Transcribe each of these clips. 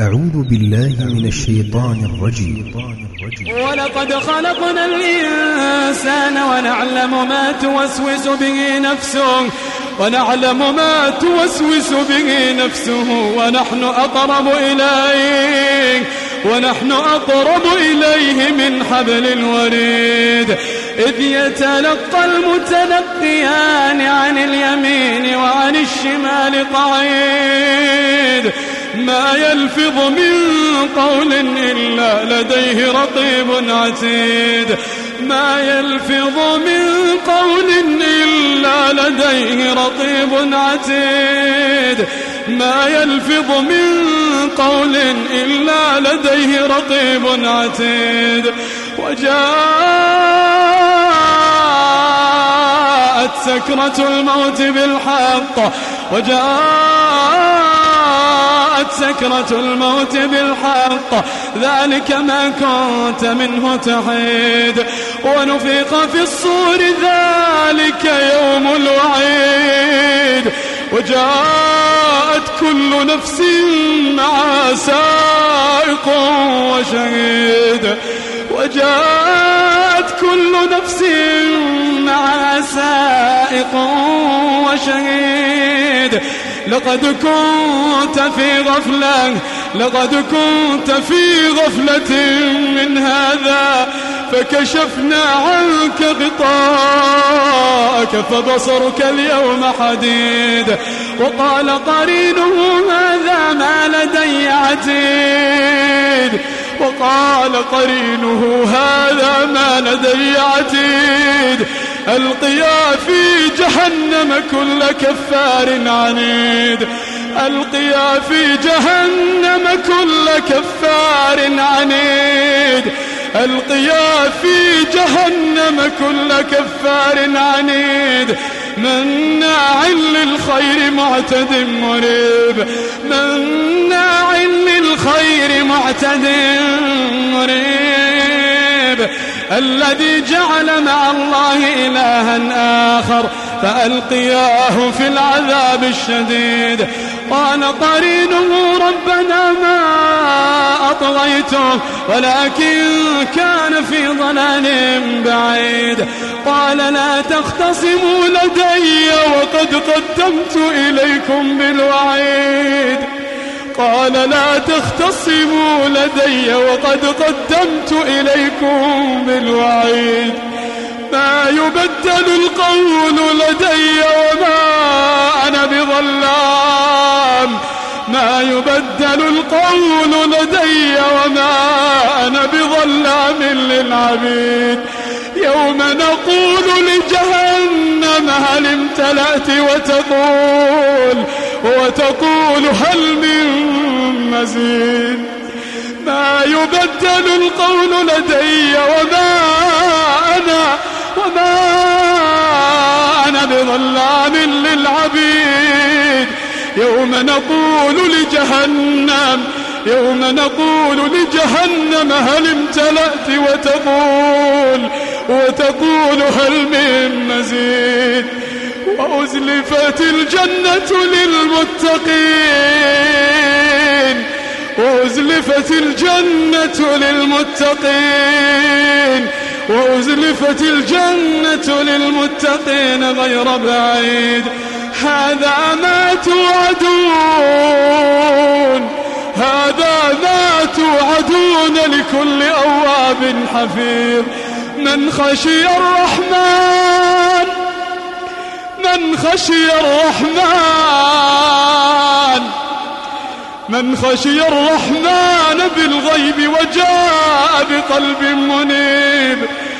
أعوذ بالله من الشيطان الرجيم. ولقد خلقنا الإنسان ونعلم ما توسوس به نفسه ونحن أقرب إليه من حبل الوريد إذ يتلقى المتلقيان عن اليمين وعن الشمال قعيد ما يلفظ من قول إلا لديه رقيب عتيد ما يلفظ من قول إلا لديه رقيب عتيد ما يلفظ من قول إلا لديه رقيب عتيد وجاءت سكرة الموت بالحق ذلك ما كنت منه تحيد ونفخ في الصور ذلك يوم الوعيد وجاءت كل نفس معها سائق وشهيد لقد كنت في غفلة من هذا فكشفنا عنك غطاءك فبصرك اليوم حديد وقال قرينه هذا ما لدي عتيد ألقيا في جهنم كل كفار عنيد مناع للخير معتد مريب الذي جعل مع الله إلها آخر فألقياه في العذاب الشديد قال قرينه ربنا ما أطغيته ولكن كان في ضلال بعيد قال لا تختصموا لدي وقد قدمت إليكم بالوعيد ما يبدل القول لدي وما أنا بظلام للعبيد يوم نقول لجهنم هل امتلأت وتقول هل من مزيد ما يبدل القول لدي وما أنا بظلام للعبيد يوم نقول لجهنم هل امتلأت وتقول هل من مزيد وأزلفت الجنة للمتقين غير بعيد هذا ما توعدون لكل أواب حفيظ من خشي الرحمن بالغيب وجاء بقلب منيب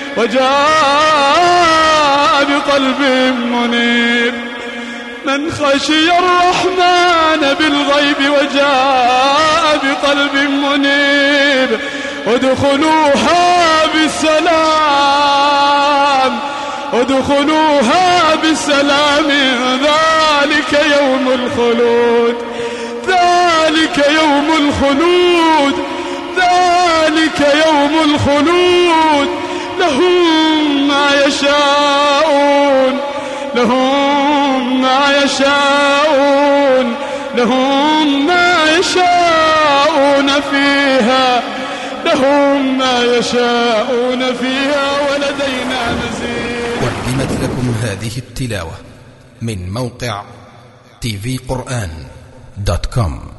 من خشي الرحمن بالغيب وجاء بقلب منيب ادخلوها بسلام ذلك يوم الخلود لهم ما يشاءون لهم ما يشاءون فيها لهم ما يشاءون فيها ولدينا مزيد. قدمت لكم هذه التلاوة من موقع tvquran.com.